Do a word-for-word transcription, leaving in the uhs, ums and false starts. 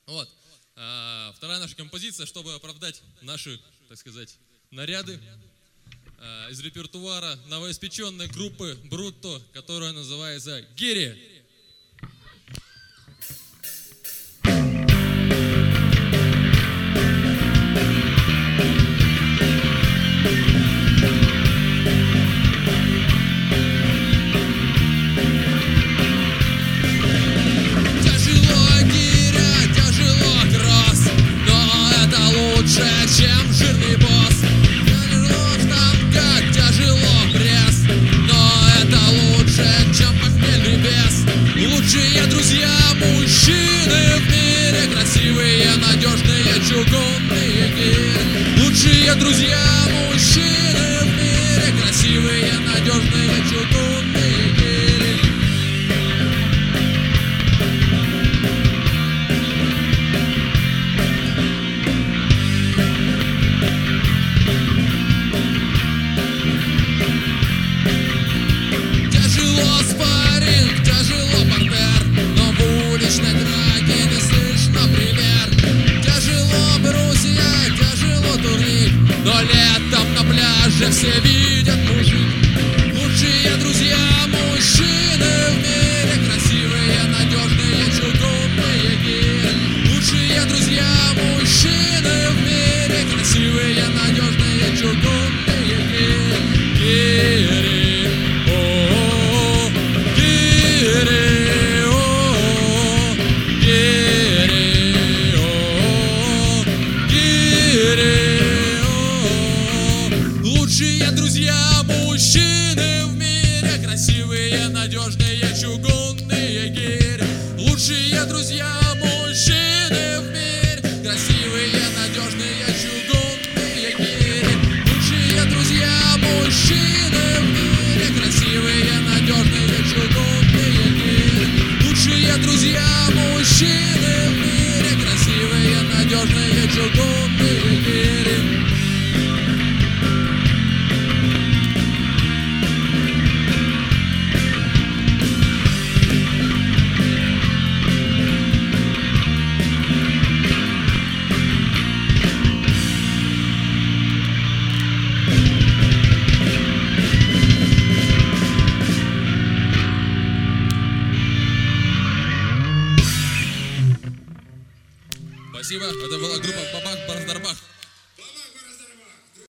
Вот. А, вторая наша композиция, чтобы оправдать наши, так сказать, наряды, а, из репертуара новоиспеченной группы Брутто, которая называется «Гири». Чем жирный босс. Тяжело в танках, тяжело пресс, но это лучше, чем похмельный бес. Лучшие друзья мужчины в мире, красивые, надежные, чугунные гири. Лучшие друзья мужчины в мире, красивые, надежные, чугунные гири. Спарринг, тяжело партер, но в уличной драке не слышно пример. Тяжело брусья, тяжело турник, но летом на пляже все видят мужик. Лучшие друзья мужчины в мире, красивые, надежные, чугунные гири. Лучшие друзья мужчины в мире, красивые, надежные, чугунные гири. Гири. Лучшие друзья мужчины в мире, красивые, надежные, чугунные гири. Лучшие друзья мужчины в мире, красивые, надежные, чугунные гири. Лучшие друзья мужчины в мире, красивые, надежные, чугунные гири. Лучшие друзья мужчины в мире, красивые, надежные, чугунные гири. Спасибо. Это была группа Бабах Барздарбах.